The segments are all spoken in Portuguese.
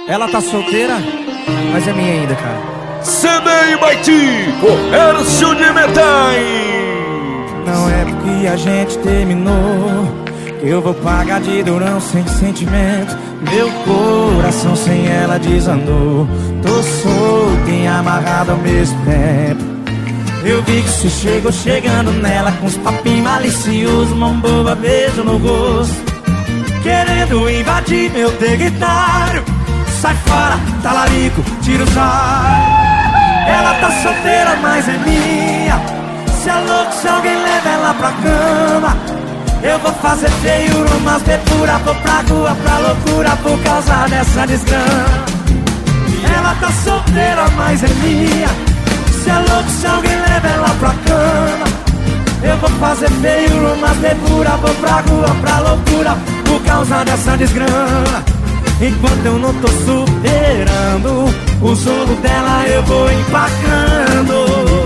Ela tá solteira, mas é minha ainda, cara. CD Baiti, comércio de metais. Não é porque a gente terminou que eu vou pagar de durão sem sentimento. Meu coração sem ela desandou. Tô solto e amarrado ao mesmo tempo. Eu vi que você chegou chegando nela com uns papinhos maliciosos, mão boba, beijo no rosto, querendo invadir meu território. Sai fora, talarico, tira os olhos. Ela tá solteira, mas é minha. Se é louco, se alguém leva ela pra cama, eu vou fazer feio, umas pura, vou pra rua, pra loucura, por causa dessa desgrama. Ela tá solteira, mas é minha. Se é louco, se alguém leva ela pra cama, eu vou fazer feio, umas pura, vou pra rua, pra loucura, por causa dessa desgrama. Enquanto eu não tô superando o jogo dela, eu vou empacando.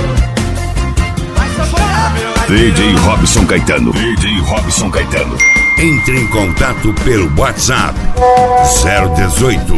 DJ Robson Caetano. DJ Robson Caetano. Entre em contato pelo WhatsApp 018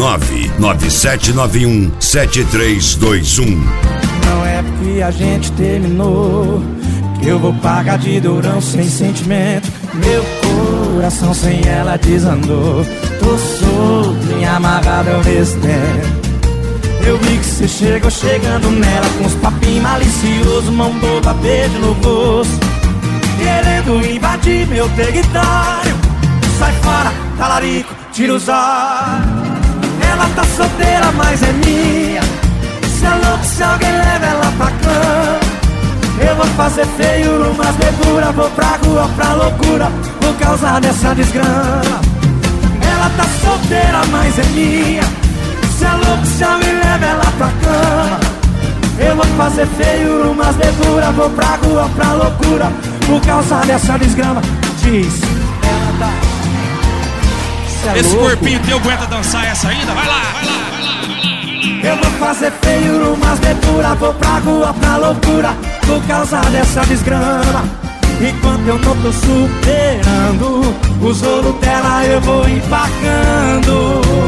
99791 7321. Não é porque a gente terminou que eu vou pagar de durão sem sentimento. Meu coração sem ela desandou. Tô solto e amarrado ao mesmo tempo. Eu vi que você chegou chegando nela com uns papinhos maliciosos, mão boba, beijo no rosto, querendo invadir meu território. Sai fora, talarico, tira os olhos. Ela tá solteira, mas é minha. Se é louco, se alguém leva ela pra cama, eu vou fazer feio, umas beburas, vou pra rua, pra loucura, por causa dessa desgrama. Ela tá solteira, mas é minha. Se é louco, se alguém leva ela pra cama, eu vou fazer feio, umas beburas, vou pra rua, pra loucura, por causa dessa desgrama. Diz, ela tá... Esse louco? Corpinho teu aguenta dançar essa ainda? Vai lá, vai lá, vai lá, vai lá. Eu vou fazer feio, umas beburas, vou pra rua, pra loucura, por causa dessa desgrama. Enquanto eu não tô superando o jogo dela, eu vou empacando.